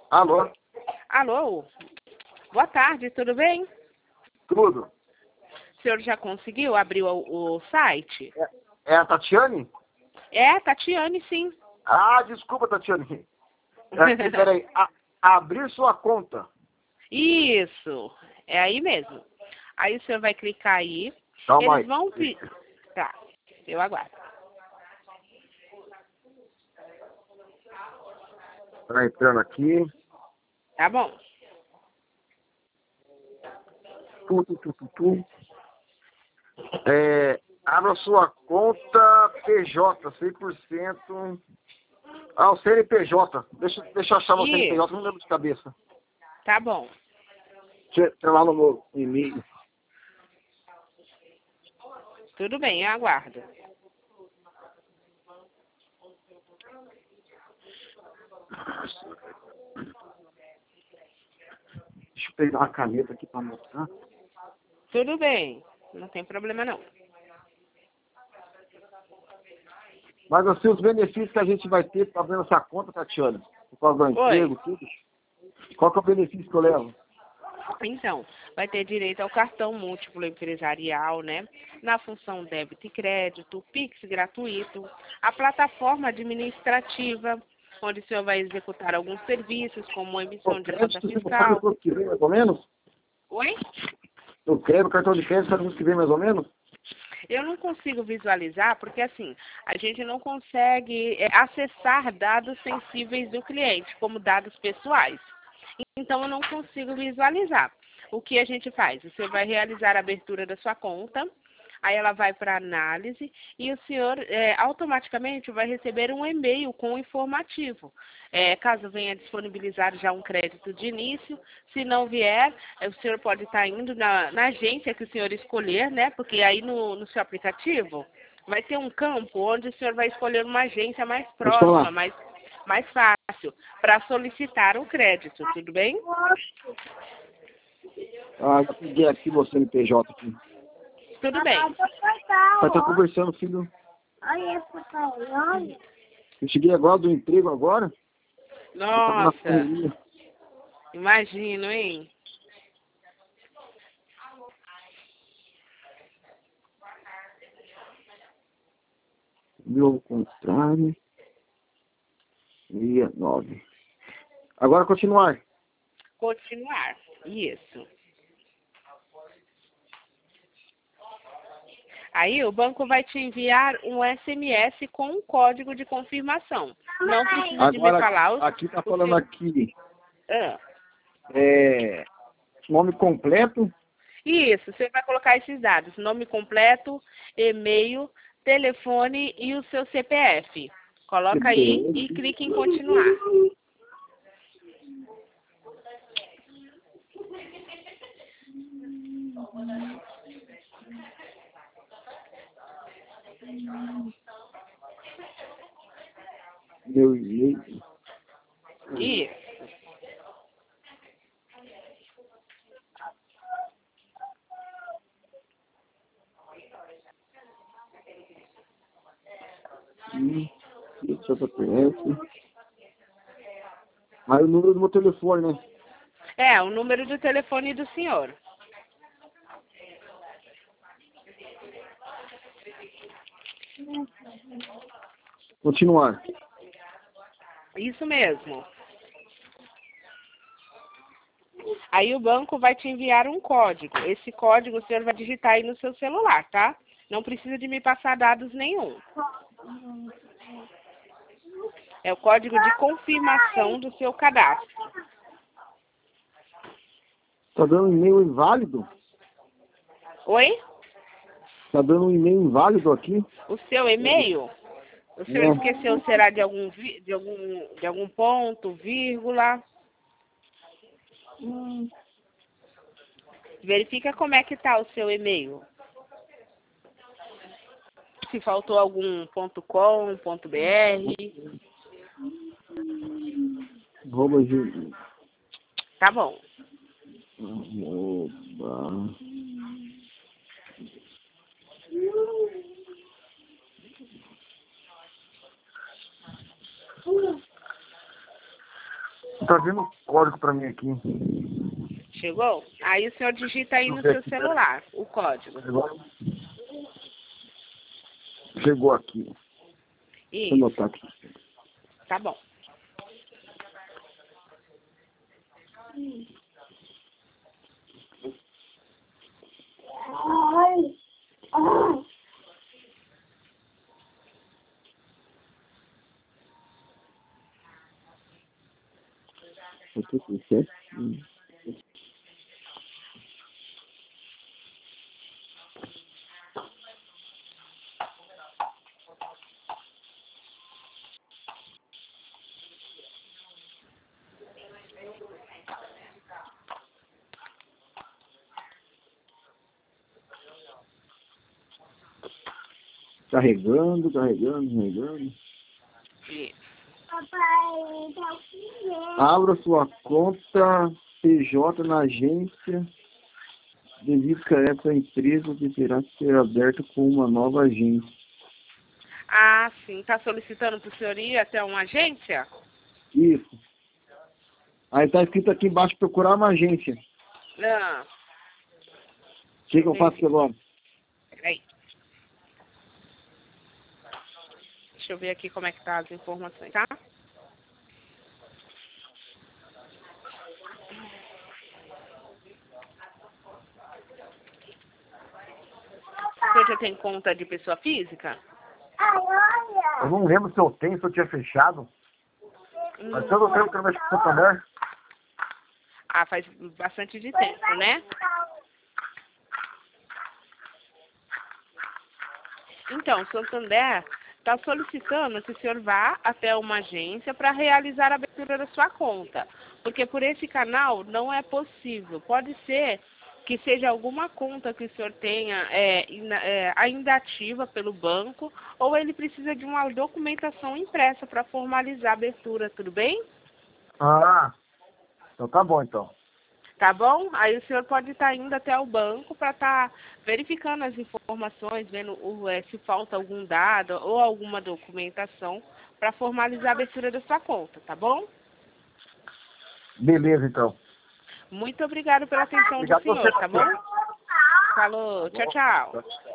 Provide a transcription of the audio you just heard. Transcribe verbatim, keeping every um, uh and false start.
Alô? Alô? Boa tarde, tudo bem? Tudo. O senhor já conseguiu abrir o, o site? É, é a Tatiane? É, Tatiane, sim. Ah, desculpa, Tatiane. É, peraí, a, abrir sua conta. Isso, é aí mesmo. Aí o senhor vai clicar aí. Calma Eles aí. vão pedir. Tá, eu aguardo. Tá entrando aqui. Tá bom. Tu, tu, tu, tu, tu. É, abra sua conta P J, cem por cento. Ah, o C N P J. Deixa, deixa eu achar o C N P J, Isso, não lembro de cabeça. tá bom. Deixa eu lá no meu e-mail. Tudo bem, eu aguardo. Deixa eu pegar uma caneta aqui para mostrar. Tudo bem, não tem problema não. Mas assim, os benefícios que a gente vai ter para abrir essa conta, Tatiana, por causa do Oi. emprego, tudo. Qual que é o benefício que eu levo? Então, vai ter direito ao cartão múltiplo empresarial, né? Na função débito e crédito, Pix gratuito, a plataforma administrativa, onde o senhor vai executar alguns serviços, como emissão O de nota crédito você não paga fiscal. no que vem, mais ou menos? Oi? O crédito, o cartão de crédito, sabe no que vem, mais ou menos? Eu não consigo visualizar, porque assim, a gente não consegue é, acessar dados sensíveis do cliente, como dados pessoais. Então, eu não consigo visualizar. O que a gente faz? Você vai realizar a abertura da sua conta, aí ela vai para análise e o senhor é, automaticamente vai receber um e-mail com um informativo. É, caso venha disponibilizar já um crédito de início, se não vier, é, o senhor pode estar indo na, na agência que o senhor escolher, né? Porque aí no, no seu aplicativo vai ter um campo onde o senhor vai escolher uma agência mais Pode falar. próxima, mais, mais fácil, para solicitar o crédito, tudo bem? Ah, já peguei aqui o C N P J aqui. Tudo bem. Vai estar conversando, filho. Eu cheguei agora do emprego agora. Eu tava na Nossa, correria. imagino, hein? Viu ao contrário. Via nove. Agora continuar. Continuar. Isso. Aí o banco vai te enviar um S M S com um código de confirmação. Não precisa de me Agora, falar os, aqui tá os falando seus... aqui. Ah. É, nome completo. Isso, você vai colocar esses dados, nome completo, e-mail, telefone e o seu C P F. Coloca aí e clique em continuar. Meu e-mail. Isso. Hum, C P F. Aí o número do meu telefone, né? É, o número do telefone do senhor. Continuar. Isso mesmo. Aí o banco vai te enviar um código. Esse código o senhor vai digitar aí no seu celular, tá? Não precisa de me passar dados nenhum. É o código de confirmação do seu cadastro. Tá dando um e-mail inválido? Oi? Tá dando um e-mail inválido aqui? O seu e-mail? O senhor É. esqueceu, será de algum, vi- de algum, de algum ponto, vírgula? Hum. Verifica como é que tá o seu e-mail. Se faltou algum ponto .com, ponto .br. Arroba G. Tá bom. Arroba. tá vindo o código pra mim aqui. Chegou? Aí o senhor digita aí no Deixa eu ver seu aqui, celular o código. Chegou, Chegou aqui. Deixa eu Isso, anotar aqui. tá bom. Carregando, carregando, carregando. Isso. Abra sua conta P J na agência devido que essa empresa deverá ser aberta com uma nova agência. Ah, sim. Tá solicitando para o senhor ir até uma agência? Isso. Aí tá escrito aqui embaixo, procurar uma agência. Não. O que, que eu faço agora? Peraí. Deixa eu ver aqui como é que tá as informações, tá? O senhor já tem conta de pessoa física? Eu não lembro se eu tenho, se eu tinha fechado. Hum. Mas todo tempo que eu mexo com o Santander. Ah, faz bastante de tempo, né? Então, o Santander está solicitando que o senhor vá até uma agência para realizar a abertura da sua conta. Porque por esse canal não é possível. Pode ser que seja alguma conta que o senhor tenha é, ina- é, ainda ativa pelo banco, ou ele precisa de uma documentação impressa para formalizar a abertura, tudo bem? Ah, então tá bom então. Tá bom? Aí o senhor pode estar indo até o banco para estar verificando as informações, vendo o, é, se falta algum dado ou alguma documentação para formalizar a abertura da sua conta, tá bom? Beleza então. Muito obrigado pela atenção do Obrigado a você. senhor, tá bom? Falou, tchau, tchau.